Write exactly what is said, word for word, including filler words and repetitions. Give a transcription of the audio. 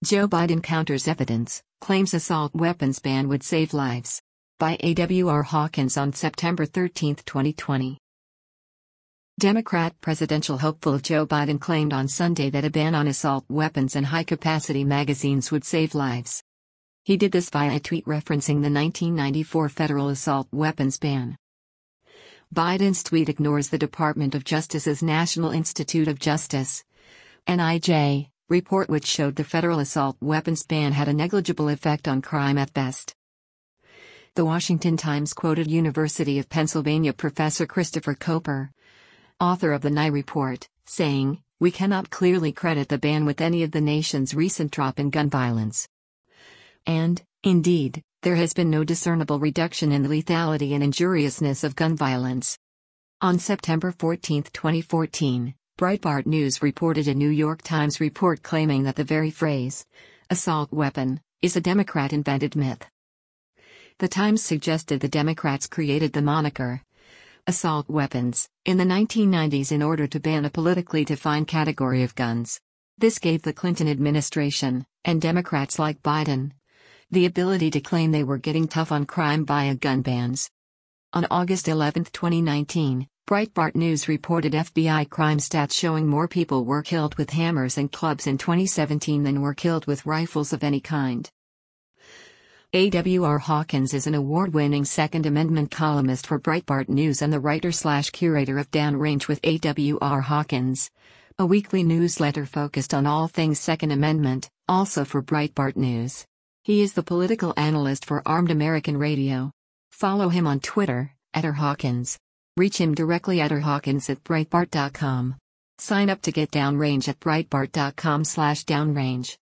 Joe Biden counters evidence, claims assault weapons ban would save lives. By A W R Hawkins on September thirteenth, twenty twenty. Democrat presidential hopeful Joe Biden claimed on Sunday that a ban on assault weapons and high-capacity magazines would save lives. He did this via a tweet referencing the nineteen ninety-four federal assault weapons ban. Biden's tweet ignores the Department of Justice's National Institute of Justice (N I J) report, which showed the federal assault weapons ban had a negligible effect on crime at best. The Washington Times quoted University of Pennsylvania professor Christopher Koper, author of the N I report, saying, "We cannot clearly credit the ban with any of the nation's recent drop in gun violence. And, indeed, there has been no discernible reduction in the lethality and injuriousness of gun violence." On September fourteenth, twenty fourteen, Breitbart News reported a New York Times report claiming that the very phrase, assault weapon, is a Democrat-invented myth. The Times suggested the Democrats created the moniker, assault weapons, in the nineteen nineties in order to ban a politically defined category of guns. This gave the Clinton administration, and Democrats like Biden, the ability to claim they were getting tough on crime via gun bans. On August eleventh, twenty nineteen, Breitbart News reported F B I crime stats showing more people were killed with hammers and clubs in twenty seventeen than were killed with rifles of any kind. A W R Hawkins is an award-winning Second Amendment columnist for Breitbart News and the writer-slash-curator of Downrange with A W R Hawkins, a weekly newsletter focused on all things Second Amendment, also for Breitbart News. He is the political analyst for Armed American Radio. Follow him on Twitter, at R Hawkins. Reach him directly at r hawkins at breitbart dot com. Sign up to get Downrange at breitbart dot com slash downrange.